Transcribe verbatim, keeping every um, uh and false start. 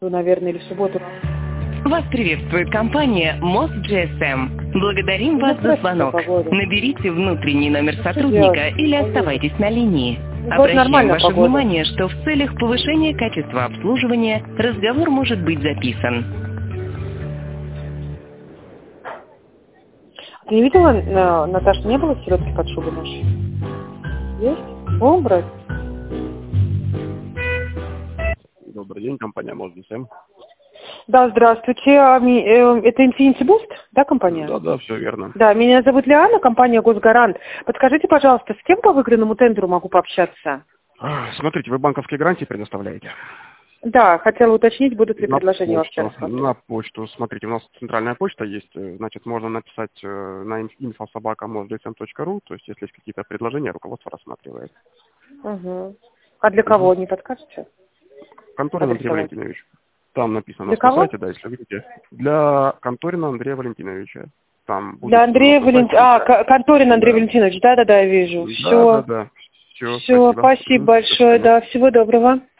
наверное, или в субботу. Вас приветствует компания мост джи эс эм. Благодарим Ну, вас за здравствуйте, звонок. погода. Наберите внутренний номер Что сотрудника делать? или Погода. оставайтесь на линии. Вот Обращаем нормальная ваше погода. внимание, что в целях повышения качества обслуживания разговор может быть записан. Ты не видела, э, Наташа, не было селедки под шубой нашей? Есть? О, брать. Добрый день, компания мост джи эс эм. Да, здравствуйте. А, ми- э, Это Infinity Boost, да, компания? Да, да, все верно. Да, меня зовут Лиана, компания Госгарант. Подскажите, пожалуйста, с кем по выигранному тендеру могу пообщаться? А, Смотрите, вы банковские гарантии предоставляете? Да, хотела уточнить, будут ли На предложения вообще почту, рассматривать. на почту. Смотрите, у нас центральная почта есть, э, значит, можно написать э, на инфо собака мост джи эс эм точка ру, то есть, если есть какие-то предложения, руководство рассматривает. Угу. А для Угу. кого, не подскажете? Конторин Андрей Адресовать. Валентинович. Там написано Для на кого? сайте, да, если видите. Для Конторина Андрея Валентиновича. Там Для будет Андрея на Валентиновича. А, сайте. К- Конторин Андрей Да. Валентинович, да-да-да, я вижу. Да, да, Все. да. Все, Все, спасибо. спасибо Мгм. До большое, свидания. да, всего доброго.